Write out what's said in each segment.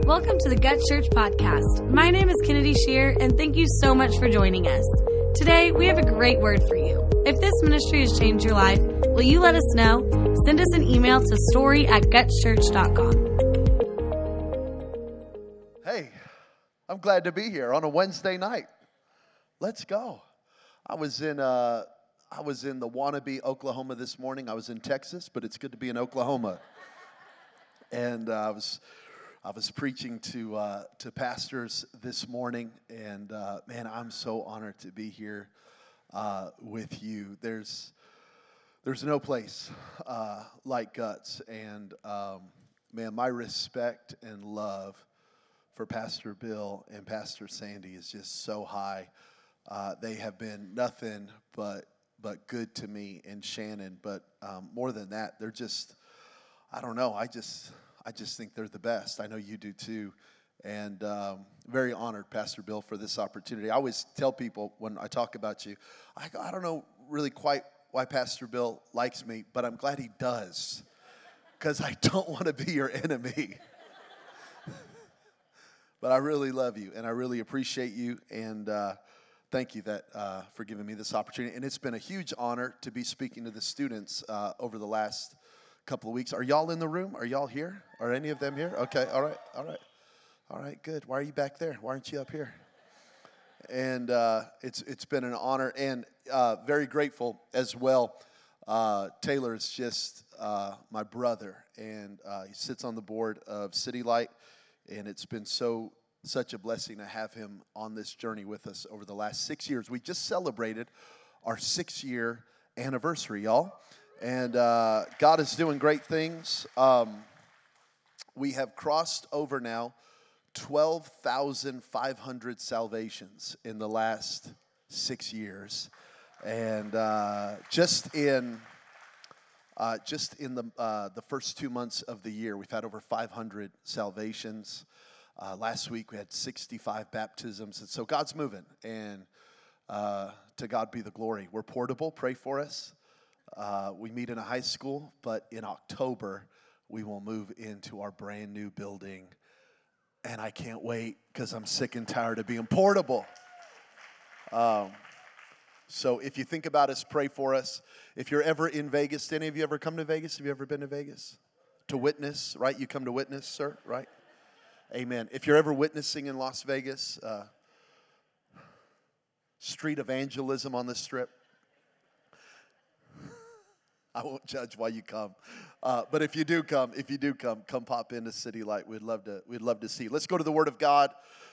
Welcome to the Gut Church Podcast. My name is Kennedy Shear, and thank you so much for joining us. Today, we have a great word for you. If this ministry has changed your life, will you let us know? Send us an email to story@gutchurch.com. Hey, I'm glad to be here on a Wednesday night. Let's go. I was in the wannabe Oklahoma this morning. I was in Texas, but it's good to be in Oklahoma. And I was preaching to pastors this morning, and man, I'm so honored to be here with you. There's no place like Guts, and man, my respect and love for Pastor Bill and Pastor Sandy is just so high. They have been nothing but good to me and Shannon. But more than that, they're just, I don't know. I just think they're the best. I know you do too. And very honored, Pastor Bill, for this opportunity. I always tell people when I talk about you, I don't know really quite why Pastor Bill likes me, but I'm glad he does, because I don't want to be your enemy. But I really love you, and I really appreciate you, and thank you for giving me this opportunity. And it's been a huge honor to be speaking to the students over the last couple of weeks. Are y'all in the room? Are y'all here? Are any of them here? Okay, all right, good. Why are you back there? Why aren't you up here? And it's been an honor, and very grateful as well. Taylor is just my brother, and he sits on the board of City Light, and it's been such a blessing to have him on this journey with us over the last 6 years. We just celebrated our 6-year anniversary, y'all. And God is doing great things. We have crossed over now 12,500 salvations in the last 6 years. And just in the first 2 months of the year, we've had over 500 salvations. Last week we had 65 baptisms, and so God's moving, and to God be the glory. We're portable. Pray for us. We meet in a high school, but in October we will move into our brand new building, and I can't wait because I'm sick and tired of being portable. So if you think about us, pray for us. If you're ever in Vegas, did any of you ever come to Vegas? Have you ever been to Vegas? To witness, right? You come to witness, sir, right? Amen. If you're ever witnessing in Las Vegas, street evangelism on the Strip, I won't judge why you come. But if you do come, come pop into City Light. We'd love to see you. Let's go to the Word of God.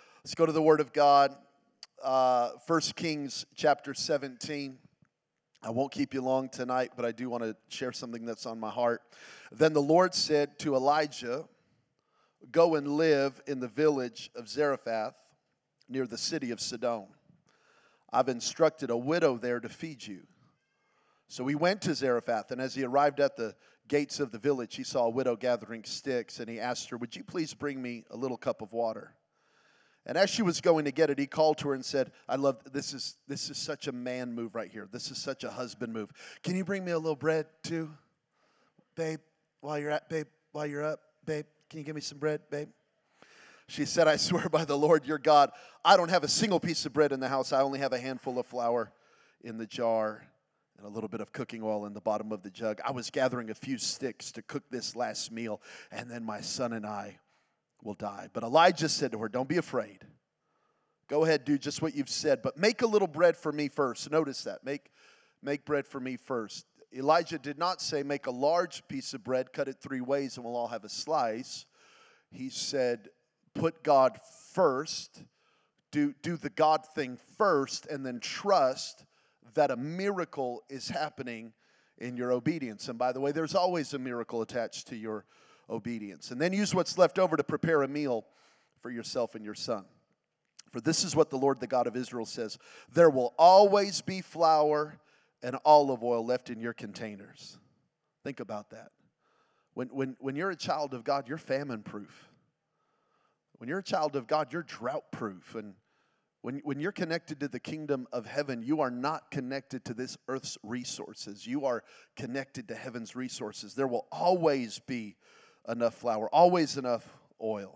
1 Kings chapter 17. I won't keep you long tonight, but I do want to share something that's on my heart. Then the Lord said to Elijah, "Go and live in the village of Zarephath near the city of Sidon. I've instructed a widow there to feed you." So he went to Zarephath, and as he arrived at the gates of the village, he saw a widow gathering sticks, and he asked her, "Would you please bring me a little cup of water?" And as she was going to get it, he called to her and said, this is such a man move right here. This is such a husband move. "Can you bring me a little bread too? Babe, while you're up, babe, can you give me some bread, babe?" She said, "I swear by the Lord your God, I don't have a single piece of bread in the house. I only have a handful of flour in the jar and a little bit of cooking oil in the bottom of the jug. I was gathering a few sticks to cook this last meal, and then my son and I will die." But Elijah said to her, "Don't be afraid. Go ahead, do just what you've said, but make a little bread for me first." Notice that. Make bread for me first. Elijah did not say, "Make a large piece of bread, cut it 3 ways, and we'll all have a slice." He said, put God first, do the God thing first, and then trust that a miracle is happening in your obedience. And by the way, there's always a miracle attached to your obedience. And then use what's left over to prepare a meal for yourself and your son. For this is what the Lord, the God of Israel, says: there will always be flour and olive oil left in your containers. Think about that. When you're a child of God, you're famine-proof. When you're a child of God, you're drought-proof. And when you're connected to the kingdom of heaven, you are not connected to this earth's resources. You are connected to heaven's resources. There will always be enough flour, always enough oil.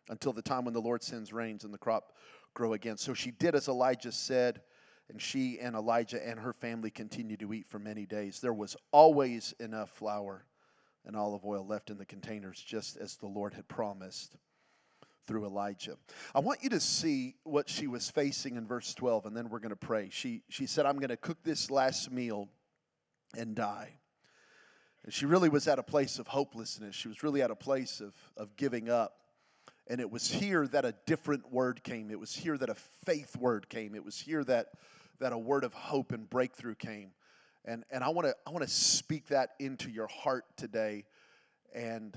until the time when the Lord sends rains and the crop grow again. So she did as Elijah said, and she and Elijah and her family continued to eat for many days. There was always enough flour and olive oil left in the containers, just as the Lord had promised through Elijah. I want you to see what she was facing in verse 12, and then we're going to pray. She said, I'm going to cook this last meal and die. And she really was at a place of hopelessness. She was really at a place of giving up. And it was here that a different word came. It was here that a faith word came. It was here that a word of hope and breakthrough came. And I want to speak that into your heart today and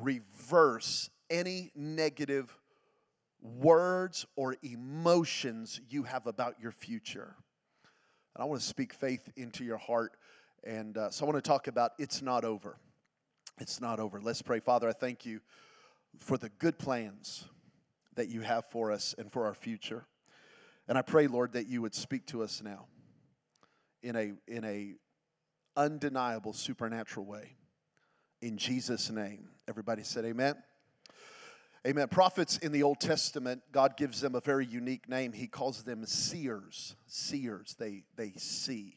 reverse any negative words or emotions you have about your future. And I want to speak faith into your heart. And so I want to talk about it's not over. It's not over. Let's pray. Father, I thank you for the good plans that you have for us and for our future. And I pray, Lord, that you would speak to us now in a undeniable supernatural way. In Jesus' name. Everybody said amen. Amen. Prophets in the Old Testament, God gives them a very unique name. He calls them seers. Seers. They see.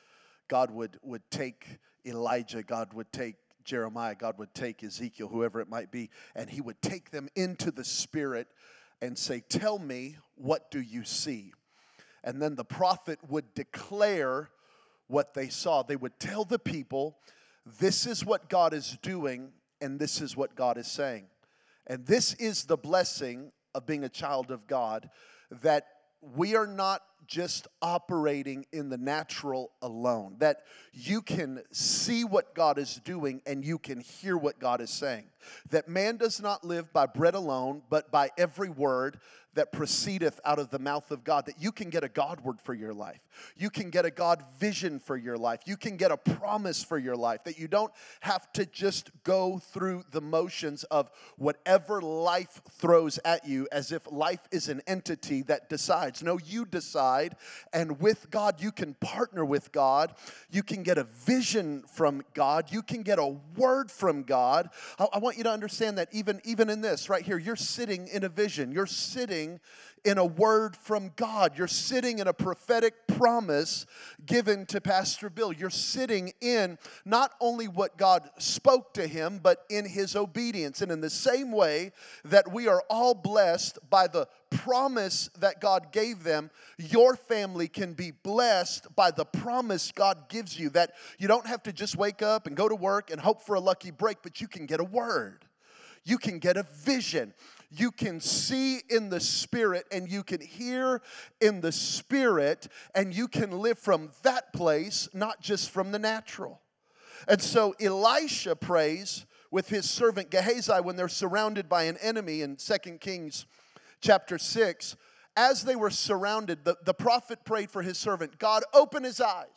God would take Elijah. God would take Jeremiah. God would take Ezekiel, whoever it might be, and he would take them into the Spirit and say, tell me, what do you see? And then the prophet would declare what they saw. They would tell the people, this is what God is doing, and this is what God is saying. And this is the blessing of being a child of God, that we are not just operating in the natural alone, that you can see what God is doing and you can hear what God is saying. That man does not live by bread alone, but by every word that proceedeth out of the mouth of God. That you can get a God word for your life. You can get a God vision for your life. You can get a promise for your life. That you don't have to just go through the motions of whatever life throws at you as if life is an entity that decides. No, you decide. And with God, you can partner with God. You can get a vision from God. You can get a word from God. I want you to understand that even in this right here, you're sitting in a vision. You're sitting in a word from God. You're sitting in a prophetic promise given to Pastor Bill. You're sitting in not only what God spoke to him, but in his obedience. And in the same way that we are all blessed by the promise that God gave them, your family can be blessed by the promise God gives you. That you don't have to just wake up and go to work and hope for a lucky break, but you can get a word. You can get a vision. You can see in the Spirit and you can hear in the Spirit, and you can live from that place, not just from the natural. And so Elisha prays with his servant Gehazi when they're surrounded by an enemy in 2 Kings chapter 6. As they were surrounded, the prophet prayed for his servant, God, open his eyes.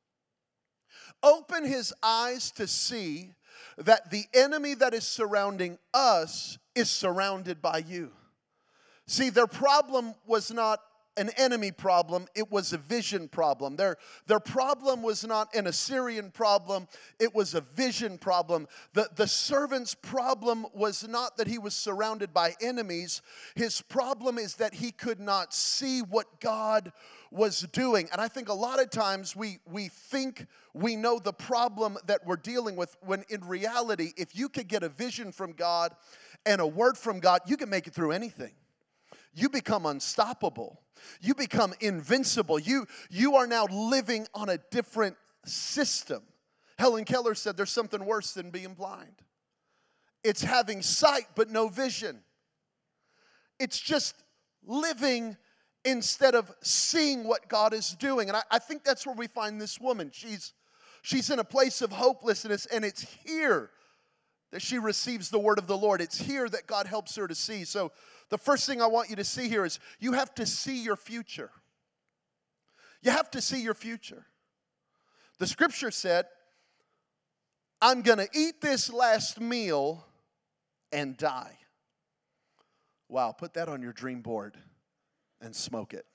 Open his eyes to see that the enemy that is surrounding us is surrounded by you. See, their problem was not an enemy problem, it was a vision problem. Their problem was not an Assyrian problem, it was a vision problem. The servant's problem was not that he was surrounded by enemies. His problem is that he could not see what God was doing. And I think a lot of times we think we know the problem that we're dealing with, when in reality, if you could get a vision from God and a word from God, you can make it through anything. You become unstoppable. You become invincible. You are now living on a different system. Helen Keller said there's something worse than being blind. It's having sight but no vision. It's just living instead of seeing what God is doing. And I think that's where we find this woman. She's in a place of hopelessness, and it's here that she receives the word of the Lord. It's here that God helps her to see. So the first thing I want you to see here is you have to see your future. You have to see your future. The scripture said, I'm going to eat this last meal and die. Wow, put that on your dream board and smoke it.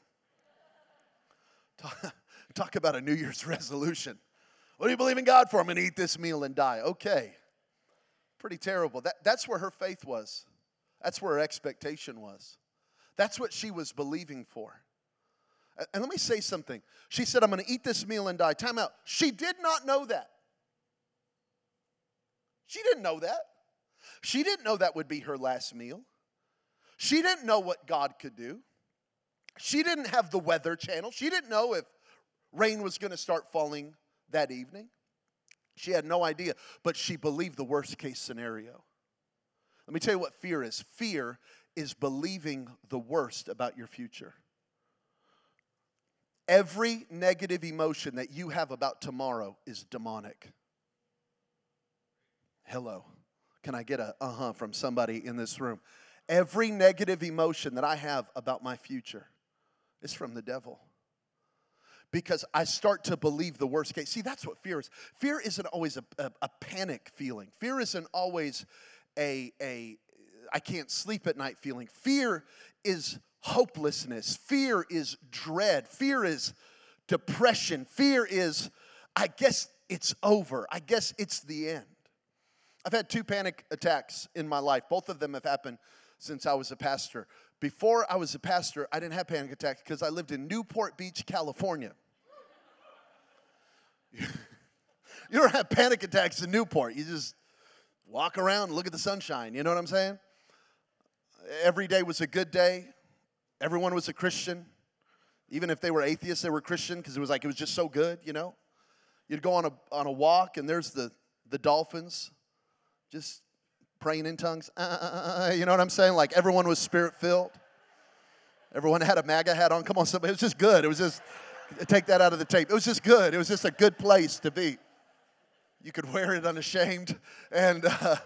Talk about a New Year's resolution. What do you believe in God for? I'm going to eat this meal and die. Okay. Pretty terrible. That's where her faith was. That's where her expectation was. That's what she was believing for. And let me say something. She said, I'm going to eat this meal and die. Time out. She did not know that. She didn't know that. She didn't know that would be her last meal. She didn't know what God could do. She didn't have the weather channel. She didn't know if rain was going to start falling that evening. She had no idea, but she believed the worst case scenario. Let me tell you what fear is. Fear is believing the worst about your future. Every negative emotion that you have about tomorrow is demonic. Hello. Can I get a from somebody in this room? Every negative emotion that I have about my future is from the devil. Because I start to believe the worst case. See, that's what fear is. Fear isn't always a panic feeling. Fear isn't always a I can't sleep at night feeling. Fear is hopelessness. Fear is dread. Fear is depression. Fear is, I guess it's over. I guess it's the end. I've had 2 panic attacks in my life. Both of them have happened since I was a pastor. Before I was a pastor, I didn't have panic attacks because I lived in Newport Beach, California. You don't have panic attacks in Newport. You just walk around and look at the sunshine. You know what I'm saying? Every day was a good day. Everyone was a Christian. Even if they were atheists, they were Christian because it was just so good, you know. You'd go on a walk and there's the dolphins just praying in tongues. You know what I'm saying? Like everyone was spirit-filled. Everyone had a MAGA hat on. Come on, somebody. It was just good. It was just, take that out of the tape. It was just good. It was just a good place to be. You could wear it unashamed. And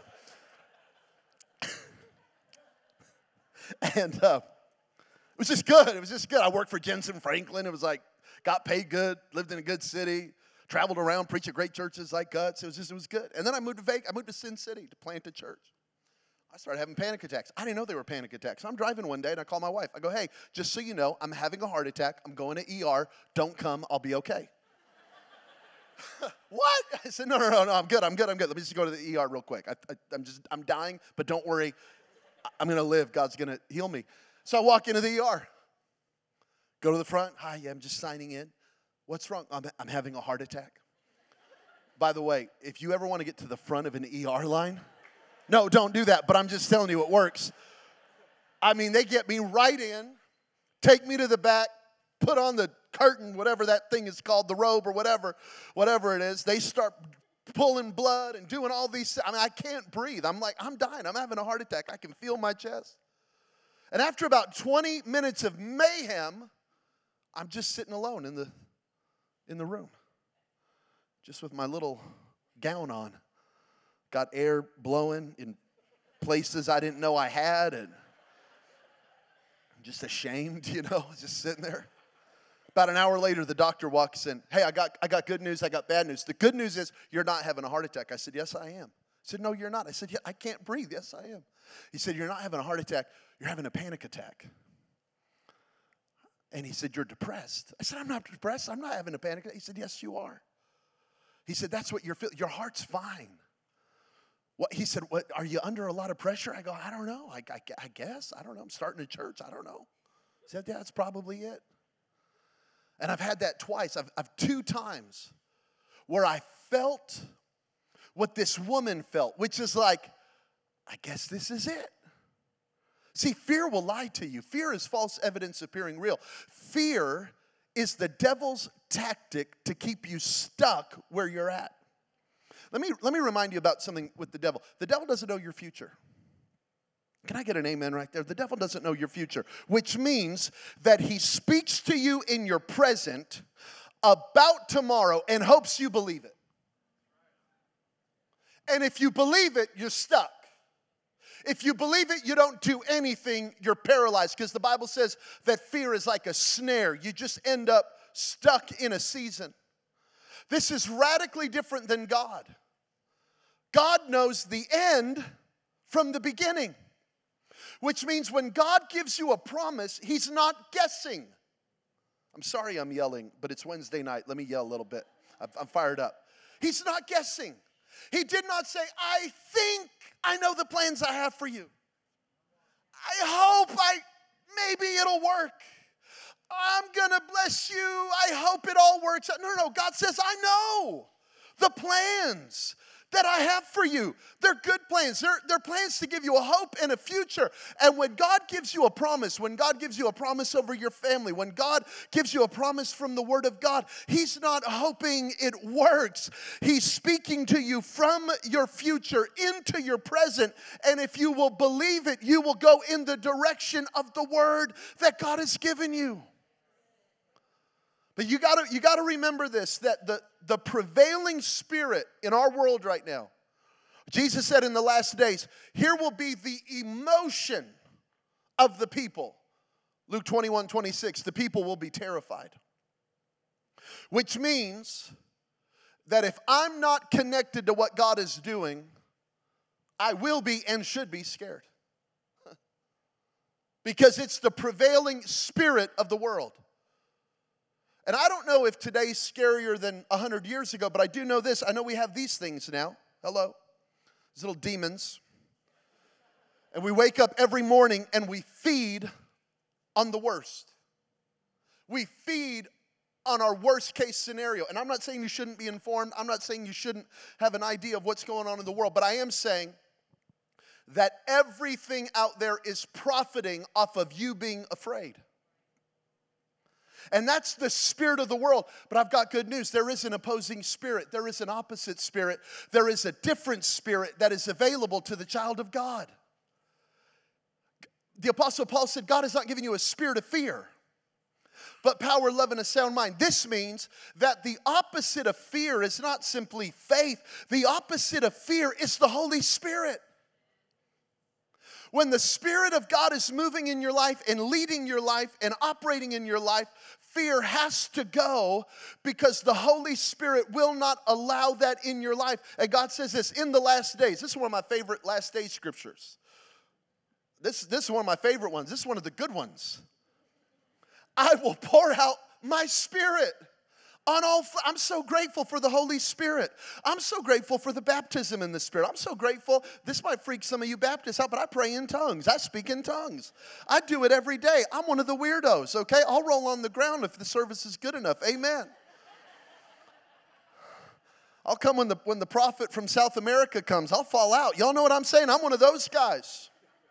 it was just good. It was just good. I worked for Jensen Franklin. It was like, got paid good, lived in a good city, traveled around, preached at great churches like Guts. It was good. And then I moved to Vegas. I moved to Sin City to plant a church. I started having panic attacks. I didn't know they were panic attacks. So I'm driving one day and I call my wife. I go, hey, just so you know, I'm having a heart attack. I'm going to ER. Don't come. I'll be okay. What? I said, no, I'm good. Let me just go to the ER real quick. I'm dying, but don't worry. I'm going to live. God's going to heal me. So I walk into the ER. Go to the front. Hi, yeah, I'm just signing in. What's wrong? I'm having a heart attack. By the way, if you ever want to get to the front of an ER line, no, don't do that, but I'm just telling you it works. I mean, they get me right in, take me to the back, put on the curtain, whatever that thing is called, the robe or whatever it is. They start pulling blood and doing all these. I mean, I can't breathe. I'm like, I'm dying. I'm having a heart attack. I can feel my chest. And after about 20 minutes of mayhem, I'm just sitting alone in the room, just with my little gown on. Got air blowing in places I didn't know I had, and I'm just ashamed, just sitting there. About an hour later, the doctor walks in. Hey, I got good news, I got bad news. The good news is you're not having a heart attack. I said, yes, I am. He said, no, you're not. I said, yeah, I can't breathe. Yes, I am. He said, you're not having a heart attack. You're having a panic attack. And he said, you're depressed. I said, I'm not depressed. I'm not having a panic attack. He said, yes, you are. He said, that's what you're feeling. Your heart's fine. What, he said, what, are you under a lot of pressure? I go, I don't know. I guess. I don't know. I'm starting a church. I don't know. He said, yeah, that's probably it. And I've had that twice. I've 2 times where I felt what this woman felt, which is like, I guess this is it. See, fear will lie to you. Fear is false evidence appearing real. Fear is the devil's tactic to keep you stuck where you're at. Let me remind you about something with the devil. The devil doesn't know your future. Can I get an amen right there? The devil doesn't know your future, which means that he speaks to you in your present about tomorrow and hopes you believe it. And if you believe it, you're stuck. If you believe it, you don't do anything, you're paralyzed, because the Bible says that fear is like a snare. You just end up stuck in a season. This is radically different than God. God knows the end from the beginning, which means when God gives you a promise, he's not guessing. I'm sorry I'm yelling, but it's Wednesday night. Let me yell a little bit. I'm fired up. He's not guessing. He did not say, I think I know the plans I have for you. maybe it'll work. I'm going to bless you. I hope it all works out. No. God says, I know the plans that I have for you. They're good plans. They're plans to give you a hope and a future. And when God gives you a promise, when God gives you a promise over your family, when God gives you a promise from the Word of God, He's not hoping it works. He's speaking to you from your future into your present. And if you will believe it, you will go in the direction of the Word that God has given you. But you got to remember this, that the prevailing spirit in our world right now, Jesus said in the last days, here will be the emotion of the people. Luke 21:26, the people will be terrified. Which means that if I'm not connected to what God is doing, I will be and should be scared. Because it's the prevailing spirit of the world. And I don't know if today's scarier than 100 years ago, but I do know this. I know we have these things now. Hello. These little demons. And we wake up every morning and we feed on the worst. We feed on our worst case scenario. And I'm not saying you shouldn't be informed. I'm not saying you shouldn't have an idea of what's going on in the world. But I am saying that everything out there is profiting off of you being afraid. And that's the spirit of the world. But I've got good news. There is an opposing spirit. There is an opposite spirit. There is a different spirit that is available to the child of God. The Apostle Paul said, God has not given you a spirit of fear, but power, love, and a sound mind. This means that the opposite of fear is not simply faith. The opposite of fear is the Holy Spirit. When the Spirit of God is moving in your life and leading your life and operating in your life, fear has to go because the Holy Spirit will not allow that in your life. And God says this, in the last days. This is one of my favorite last day scriptures. This is one of my favorite ones. This is one of the good ones. I will pour out my Spirit on all. I'm so grateful for the Holy Spirit. I'm so grateful for the baptism in the Spirit. I'm so grateful. This might freak some of you Baptists out, but I pray in tongues. I speak in tongues. I do it every day. I'm one of the weirdos, okay? I'll roll on the ground if the service is good enough. Amen. I'll come when the prophet from South America comes. I'll fall out. Y'all know what I'm saying? I'm one of those guys.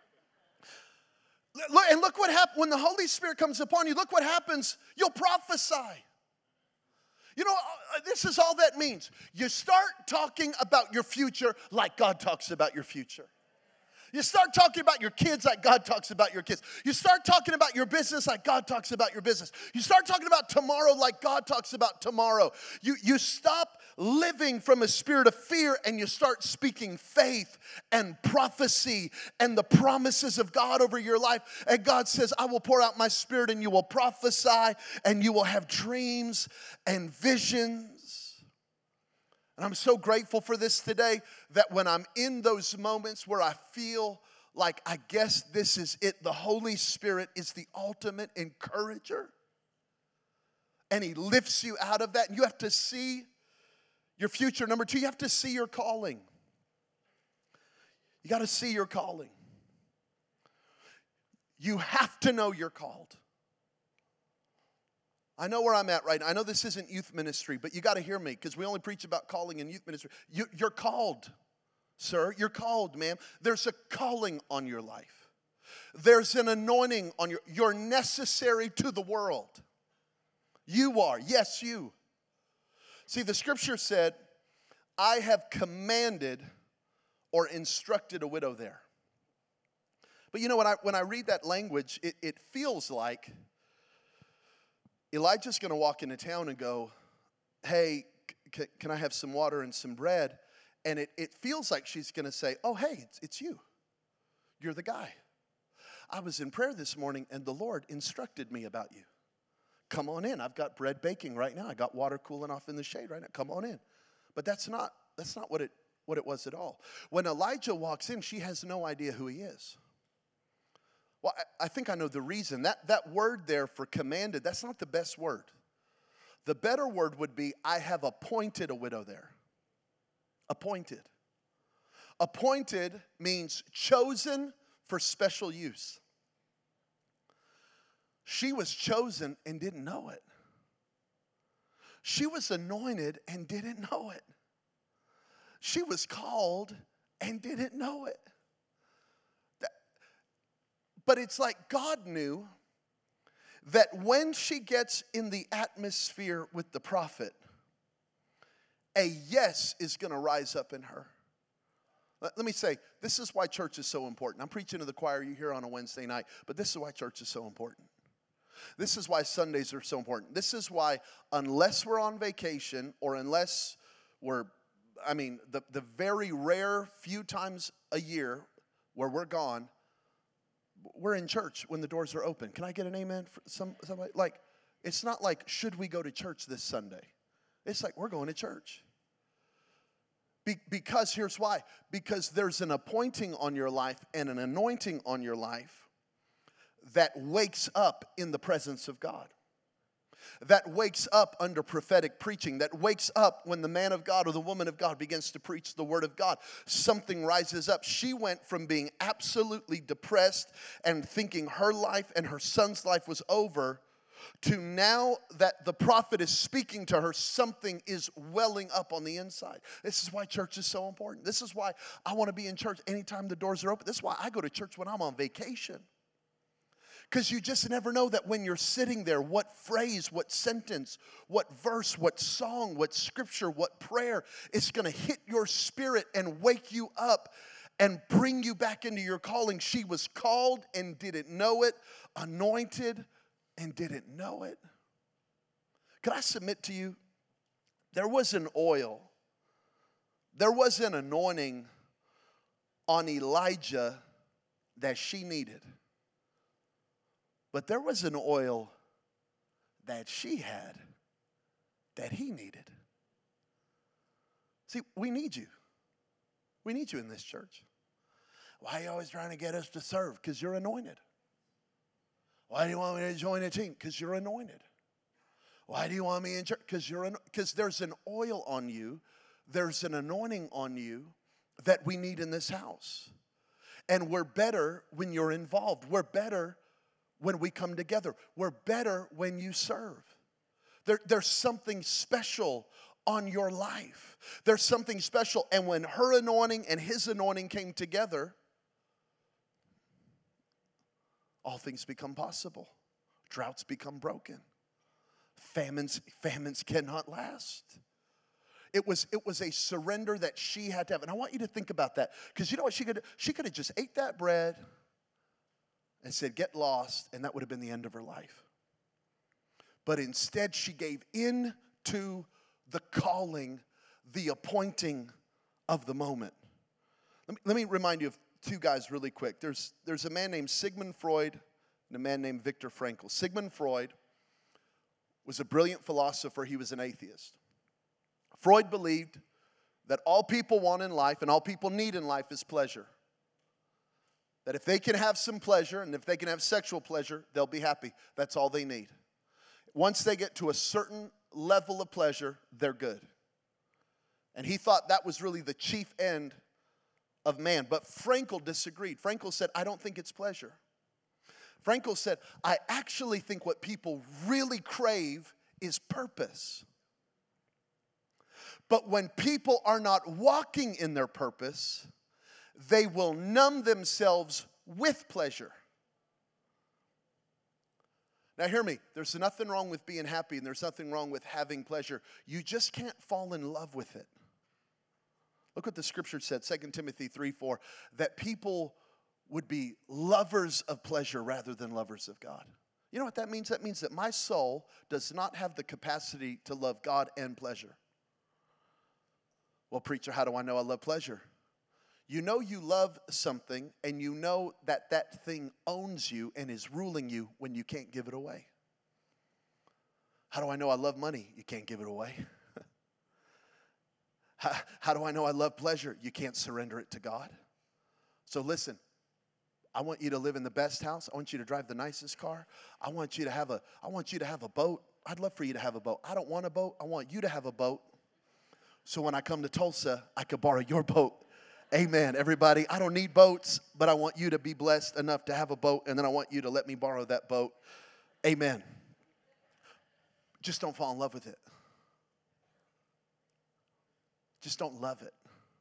Look what happens when the Holy Spirit comes upon you. Look what happens. You'll prophesy. You know, this is all that means. You start talking about your future like God talks about your future. You start talking about your kids like God talks about your kids. You start talking about your business like God talks about your business. You start talking about tomorrow like God talks about tomorrow. You stop living from a spirit of fear and you start speaking faith and prophecy and the promises of God over your life. And God says, I will pour out my Spirit and you will prophesy and you will have dreams and visions. And I'm so grateful for this today that when I'm in those moments where I feel like I guess this is it, the Holy Spirit is the ultimate encourager. And He lifts you out of that. And you have to see your future. Number two, you have to see your calling. You got to see your calling. You have to know you're called. I know where I'm at right now. I know this isn't youth ministry, but you got to hear me because we only preach about calling in youth ministry. You're called, sir. You're called, ma'am. There's a calling on your life. There's an anointing on you're necessary to the world. You are. Yes, you. See, the scripture said, I have commanded or instructed a widow there. But you know, when I read that language, it feels like Elijah's going to walk into town and go, hey, can I have some water and some bread? And it feels like she's going to say, oh, hey, it's you. You're the guy. I was in prayer this morning and the Lord instructed me about you. Come on in. I've got bread baking right now. I got water cooling off in the shade right now. Come on in. But that's not what it was at all. When Elijah walks in, she has no idea who he is. Well, I think I know the reason. That word there for commanded, that's not the best word. The better word would be, I have appointed a widow there. Appointed. Appointed means chosen for special use. She was chosen and didn't know it. She was anointed and didn't know it. She was called and didn't know it. But it's like God knew that when she gets in the atmosphere with the prophet, a yes is going to rise up in her. Let me say, this is why church is so important. I'm preaching to the choir you hear on a Wednesday night, but this is why church is so important. This is why Sundays are so important. This is why unless we're on vacation or unless we're, the very rare few times a year where we're gone, we're in church when the doors are open. Can I get an amen for somebody? Like, it's not like, should we go to church this Sunday? It's like, we're going to church. Because here's why. Because there's an appointing on your life and an anointing on your life that wakes up in the presence of God. That wakes up under prophetic preaching. That wakes up when the man of God or the woman of God begins to preach the word of God. Something rises up. She went from being absolutely depressed and thinking her life and her son's life was over to now that the prophet is speaking to her, something is welling up on the inside. This is why church is so important. This is why I want to be in church anytime the doors are open. This is why I go to church when I'm on vacation. Because you just never know that when you're sitting there, what phrase, what sentence, what verse, what song, what scripture, what prayer is going to hit your spirit and wake you up and bring you back into your calling. She was called and didn't know it, anointed and didn't know it. Can I submit to you? There was an oil, there was an anointing on Elijah that she needed. But there was an oil that she had that he needed. See, we need you. We need you in this church. Why are you always trying to get us to serve? Because you're anointed. Why do you want me to join a team? Because you're anointed. Why do you want me in church? Because there's an oil on you. There's an anointing on you that we need in this house. And we're better when you're involved. We're better when we come together. We're better when you serve. There's something special on your life. There's something special. And when her anointing and his anointing came together, all things become possible. Droughts become broken. Famines cannot last. It was a surrender that she had to have. And I want you to think about that. Because you know what she could do? She could have just ate that bread and said, get lost, and that would have been the end of her life. But instead, she gave in to the calling, the appointing of the moment. Let me remind you of two guys really quick. There's a man named Sigmund Freud and a man named Viktor Frankl. Sigmund Freud was a brilliant philosopher. He was an atheist. Freud believed that all people want in life and all people need in life is pleasure. That if they can have some pleasure and if they can have sexual pleasure, they'll be happy. That's all they need. Once they get to a certain level of pleasure, they're good. And he thought that was really the chief end of man. But Frankl disagreed. Frankl said, I don't think it's pleasure. Frankl said, I actually think what people really crave is purpose. But when people are not walking in their purpose, they will numb themselves with pleasure. Now hear me, there's nothing wrong with being happy and there's nothing wrong with having pleasure. You just can't fall in love with it. Look what the scripture said, 2 Timothy 3:4, that people would be lovers of pleasure rather than lovers of God. You know what that means? That means that my soul does not have the capacity to love God and pleasure. Well, preacher, how do I know I love pleasure? You know you love something and you know that that thing owns you and is ruling you when you can't give it away. How do I know I love money? You can't give it away. How do I know I love pleasure? You can't surrender it to God. So listen, I want you to live in the best house. I want you to drive the nicest car. I want you to have a boat. I'd love for you to have a boat. I don't want a boat. I want you to have a boat. So when I come to Tulsa, I could borrow your boat. Amen, everybody. I don't need boats, but I want you to be blessed enough to have a boat, and then I want you to let me borrow that boat. Amen. Just don't fall in love with it. Just don't love it.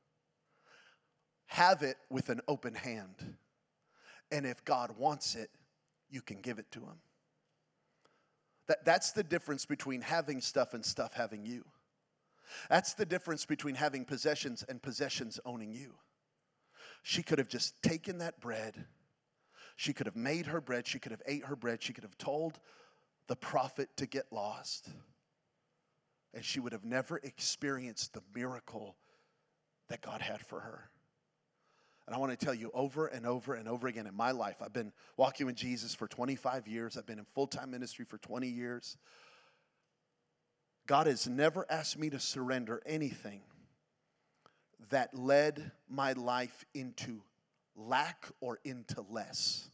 Have it with an open hand. And if God wants it, you can give it to him. That's the difference between having stuff and stuff having you. That's the difference between having possessions and possessions owning you. She could have just taken that bread. She could have made her bread. She could have ate her bread. She could have told the prophet to get lost. And she would have never experienced the miracle that God had for her. And I want to tell you over and over and over again in my life, I've been walking with Jesus for 25 years. I've been in full-time ministry for 20 years. God has never asked me to surrender anything that led my life into lack or into less.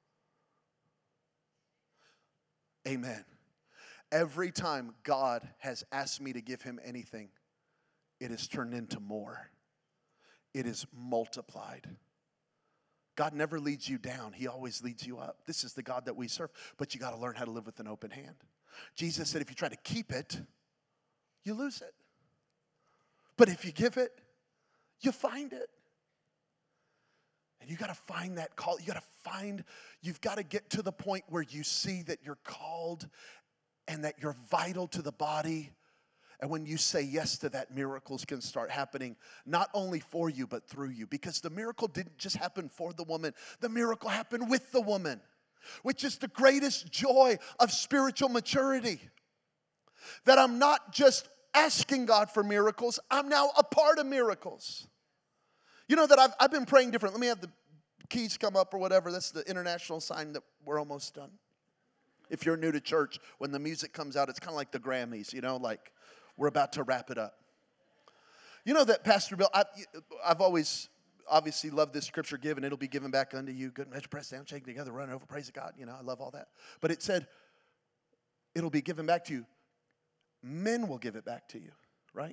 Amen. Every time God has asked me to give him anything, it has turned into more. It is multiplied. God never leads you down. He always leads you up. This is the God that we serve. But you got to learn how to live with an open hand. Jesus said if you try to keep it, you lose it. But if you give it, you find it. And you got to find that call. You've got to get to the point where you see that you're called and that you're vital to the body. And when you say yes to that, miracles can start happening, not only for you, but through you. Because the miracle didn't just happen for the woman. The miracle happened with the woman, which is the greatest joy of spiritual maturity. That I'm not just asking God for miracles, I'm now a part of miracles. You know that I've been praying different. Let me have the keys come up or whatever. That's the international sign that we're almost done. If you're new to church, when the music comes out, it's kind of like the Grammys, like we're about to wrap it up. You know that Pastor Bill, I've always obviously loved this scripture, given, it'll be given back unto you. Good measure, pressed down, shaken together, run over, praise God. I love all that. But it said, it'll be given back to you. Men will give it back to you, right?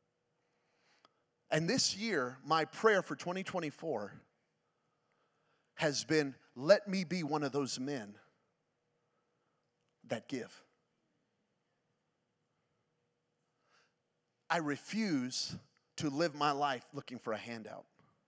And this year, my prayer for 2024 has been, let me be one of those men that give. I refuse to live my life looking for a handout.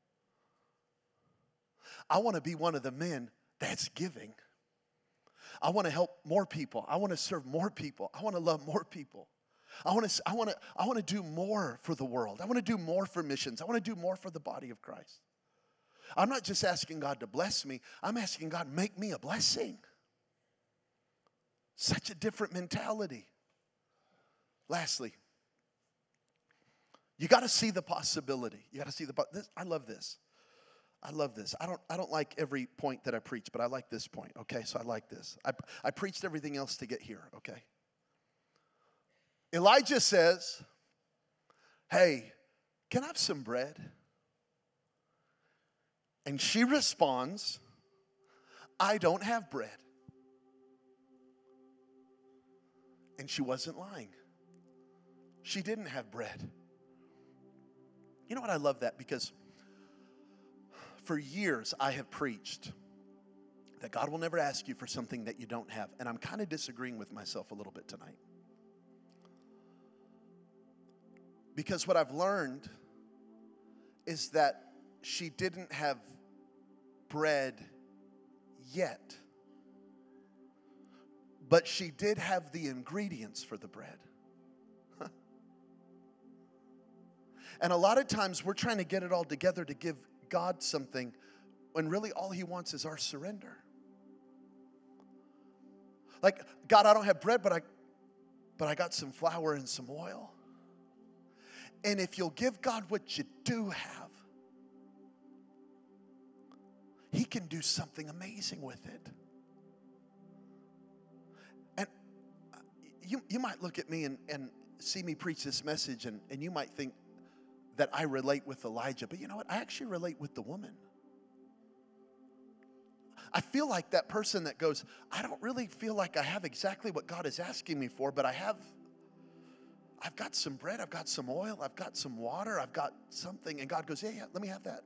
I want to be one of the men that's giving. I want to help more people. I want to serve more people. I want to love more people. I want to do more for the world. I want to do more for missions. I want to do more for the body of Christ. I'm not just asking God to bless me. I'm asking God, make me a blessing. Such a different mentality. Lastly, you got to see the possibility. You got to see this. I love this. I love this. I don't like every point that I preach, but I like this point. Okay, so I like this. I preached everything else to get here. Okay. Elijah says, "Hey, can I have some bread?" And she responds, "I don't have bread." And she wasn't lying. She didn't have bread. You know what? I love that because for years I have preached that God will never ask you for something that you don't have. And I'm kind of disagreeing with myself a little bit tonight. Because what I've learned is that she didn't have bread yet. But she did have the ingredients for the bread. And a lot of times we're trying to get it all together to give God something when really all he wants is our surrender. Like, God, I don't have bread, but I got some flour and some oil. And if you'll give God what you do have, he can do something amazing with it. And you might look at me and see me preach this message, and you might think that I relate with Elijah. But you know what? I actually relate with the woman. I feel like that person that goes, I don't really feel like I have exactly what God is asking me for, but I've got some bread, I've got some oil, I've got some water, I've got something. And God goes, yeah, let me have that.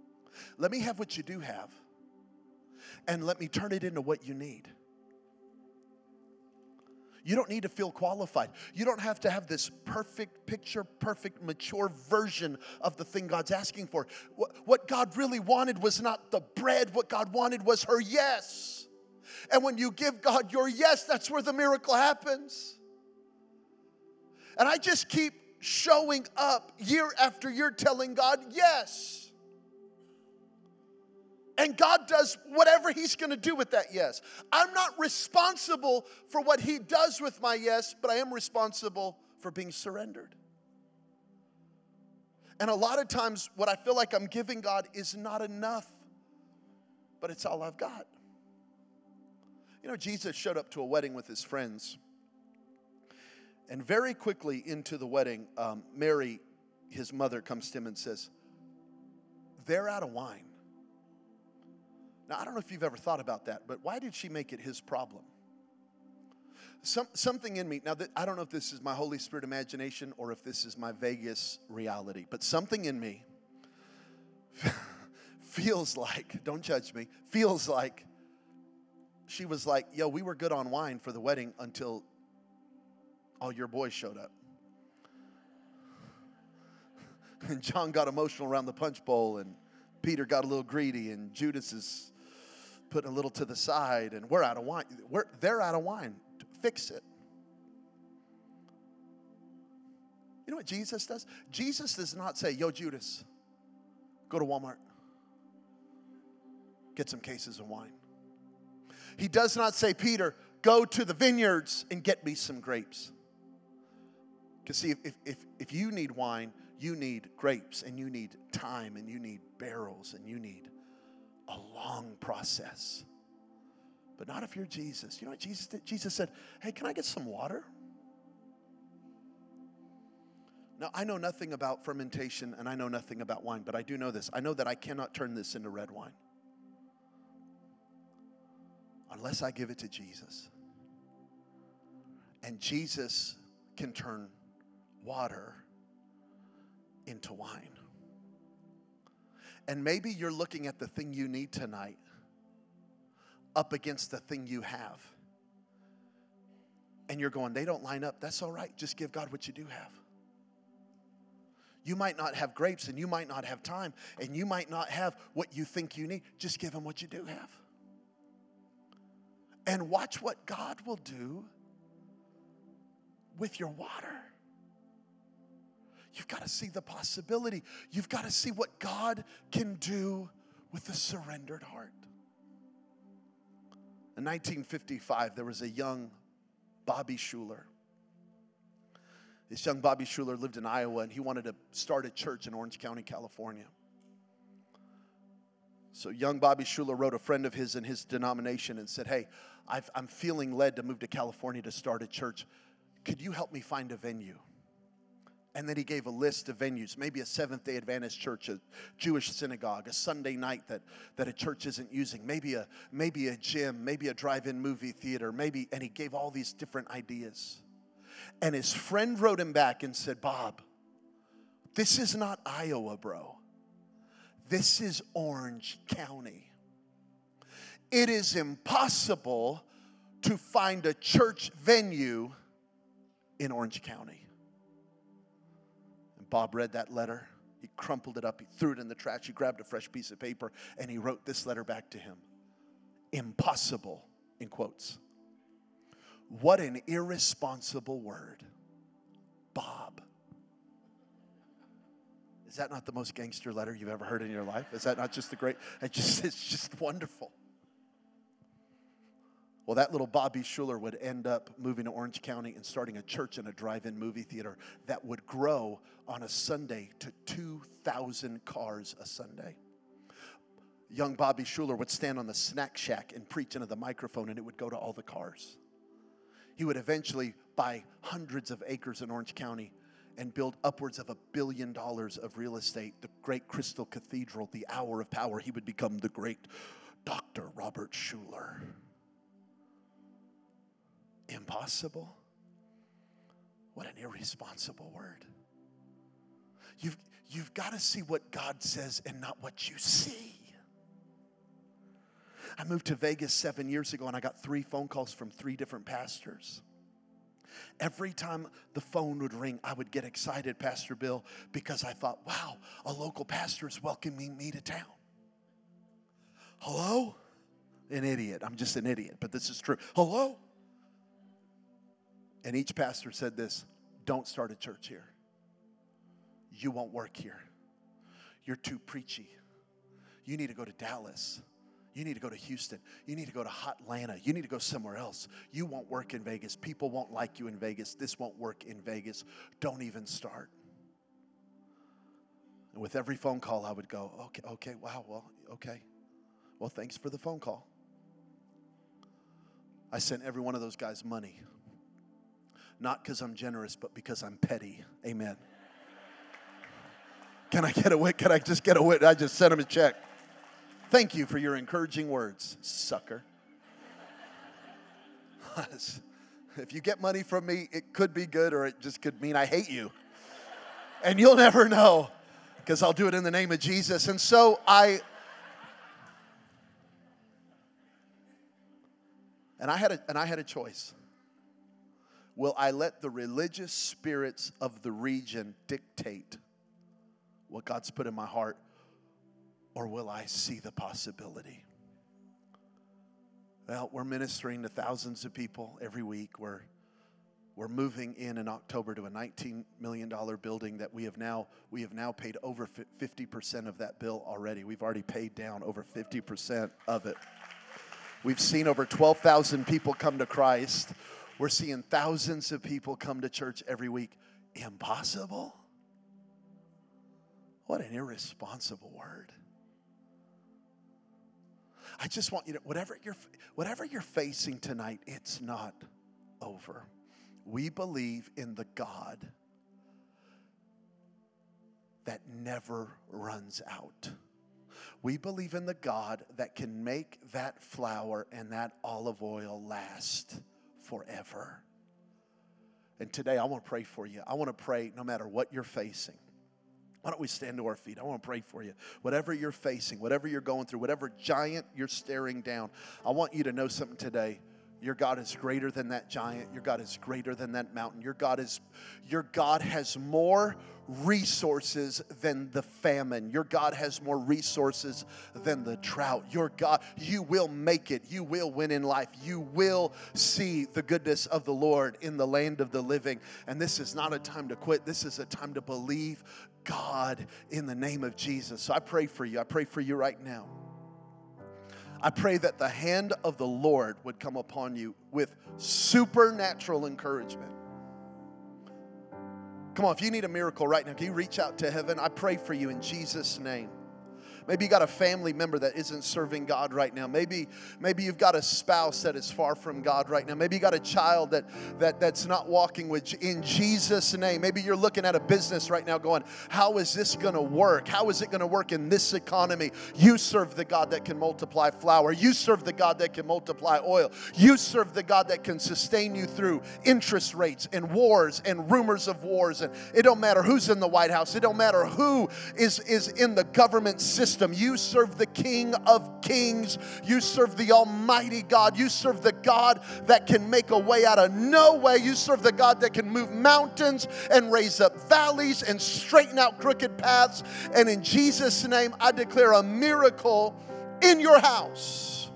Let me have what you do have. And let me turn it into what you need. You don't need to feel qualified. You don't have to have this perfect picture, perfect, mature version of the thing God's asking for. What God really wanted was not the bread. What God wanted was her yes. And when you give God your yes, that's where the miracle happens. And I just keep showing up year after year telling God yes. And God does whatever He's going to do with that yes. I'm not responsible for what He does with my yes, but I am responsible for being surrendered. And a lot of times what I feel like I'm giving God is not enough, but it's all I've got. You know, Jesus showed up to a wedding with His friends. And very quickly into the wedding, Mary, His mother, comes to Him and says, they're out of wine. Now, I don't know if you've ever thought about that, but why did she make it His problem? Something in me, now I don't know if this is my Holy Spirit imagination or if this is my Vegas reality, but something in me feels like, don't judge me, feels like she was like, yo, we were good on wine for the wedding until all your boys showed up. And John got emotional around the punch bowl, and Peter got a little greedy, and Judas is putting a little to the side, and we're out of wine. They're out of wine. Fix it. You know what Jesus does? Jesus does not say, yo, Judas, go to Walmart. Get some cases of wine. He does not say, Peter, go to the vineyards and get me some grapes. Because see, if you need wine, you need grapes, and you need time, and you need barrels, and you need a long process. But not if you're Jesus. You know what Jesus did? Jesus said, hey, can I get some water? Now, I know nothing about fermentation, and I know nothing about wine, but I do know this. I know that I cannot turn this into red wine unless I give it to Jesus. And Jesus can turn water into wine. And maybe you're looking at the thing you need tonight up against the thing you have. And you're going, they don't line up. That's all right. Just give God what you do have. You might not have grapes, and you might not have time, and you might not have what you think you need. Just give Him what you do have. And watch what God will do with your water. You've got to see the possibility. You've got to see what God can do with a surrendered heart. In 1955, there was a young Bobby Schuller. This young Bobby Schuller lived in Iowa, and he wanted to start a church in Orange County, California. So young Bobby Schuller wrote a friend of his in his denomination and said, hey, I'm feeling led to move to California to start a church. Could you help me find a venue? And then he gave a list of venues, maybe a Seventh-day Adventist church, a Jewish synagogue, a Sunday night that a church isn't using, maybe a gym, maybe a drive-in movie theater, and he gave all these different ideas. And his friend wrote him back and said, Bob, this is not Iowa, bro. This is Orange County. It is impossible to find a church venue in Orange County. Bob read that letter. He crumpled it up. He threw it in the trash. He grabbed a fresh piece of paper, and he wrote this letter back to him. Impossible, in quotes. What an irresponsible word. Bob. Is that not the most gangster letter you've ever heard in your life? Is that not just it's just wonderful. Well, that little Bobby Schuller would end up moving to Orange County and starting a church and a drive-in movie theater that would grow on a Sunday to 2,000 cars a Sunday. Young Bobby Schuller would stand on the snack shack and preach into the microphone, and it would go to all the cars. He would eventually buy hundreds of acres in Orange County and build upwards of $1 billion of real estate, the great Crystal Cathedral, the Hour of Power. He would become the great Dr. Robert Schuller. Impossible? What an irresponsible word. You've got to see what God says and not what you see. I moved to Vegas 7 years ago, and I got 3 phone calls from 3 different pastors. Every time the phone would ring, I would get excited, Pastor Bill, because I thought, wow, a local pastor is welcoming me to town. Hello? An idiot. I'm just an idiot, but this is true. Hello? And each pastor said this, don't start a church here. You won't work here. You're too preachy. You need to go to Dallas. You need to go to Houston. You need to go to hot Atlanta. You need to go somewhere else. You won't work in Vegas. People won't like you in Vegas. This won't work in Vegas. Don't even start. And with every phone call, I would go, okay, wow, well, okay. Well, thanks for the phone call. I sent every one of those guys money. Not because I'm generous, but because I'm petty. Amen. Can I get a wit? Can I just get a wit? I just sent him a check. Thank you for your encouraging words, sucker. If you get money from me, it could be good or it just could mean I hate you. And you'll never know because I'll do it in the name of Jesus. And so I had a choice. Will I let the religious spirits of the region dictate what God's put in my heart, or will I see the possibility? Well, we're ministering to thousands of people every week. We're moving in October to a $19 million building that we have now paid over 50% of that bill already. We've already paid down over 50% of it. We've seen over 12,000 people come to Christ. We're seeing thousands of people come to church every week. Impossible? What an irresponsible word. I just want you to, whatever you're facing tonight, it's not over. We believe in the God that never runs out. We believe in the God that can make that flour and that olive oil last forever. And today I want to pray for you. I want to pray no matter what you're facing. Why don't we stand to our feet? I want to pray for you. Whatever you're facing, whatever you're going through, whatever giant you're staring down, I want you to know something today. Your God is greater than that giant. Your God is greater than that mountain. Your God has more resources than the famine. Your God has more resources than the drought. Your God, you will make it. You will win in life. You will see the goodness of the Lord in the land of the living. And this is not a time to quit. This is a time to believe God in the name of Jesus. So I pray for you. I pray for you right now. I pray that the hand of the Lord would come upon you with supernatural encouragement. Come on, if you need a miracle right now, can you reach out to heaven? I pray for you in Jesus' name. Maybe you got a family member that isn't serving God right now. Maybe you've got a spouse that is far from God right now. Maybe you got a child that's not walking with in Jesus' name. Maybe you're looking at a business right now going, how is this going to work? How is it going to work in this economy? You serve the God that can multiply flour. You serve the God that can multiply oil. You serve the God that can sustain you through interest rates and wars and rumors of wars. And it don't matter who's in the White House. It don't matter who is in the government system. You serve the King of Kings. You serve the Almighty God. You serve the God that can make a way out of no way. You serve the God that can move mountains and raise up valleys and straighten out crooked paths. And in Jesus' name, I declare a miracle in your house.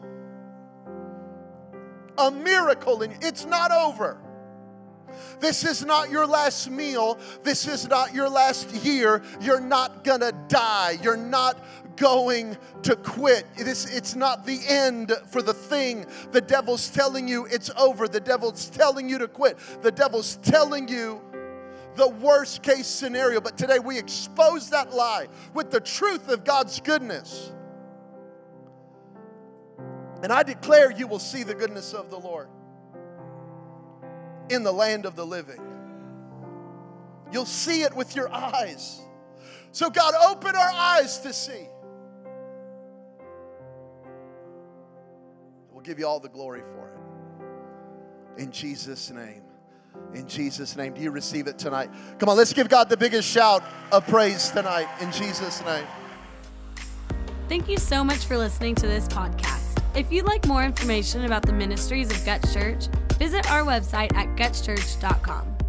A miracle it's not over. This is not your last meal. This is not your last year. You're not going to die. You're not going to quit. It's not the end for the thing. The devil's telling you it's over. The devil's telling you to quit. The devil's telling you the worst case scenario. But today we expose that lie with the truth of God's goodness. And I declare you will see the goodness of the Lord in the land of the living. You'll see it with your eyes. So God, open our eyes to see. We'll give you all the glory for it. In Jesus' name. In Jesus' name. Do you receive it tonight? Come on, let's give God the biggest shout of praise tonight. In Jesus' name. Thank you so much for listening to this podcast. If you'd like more information about the ministries of Guts Church, visit our website at gutschurch.com.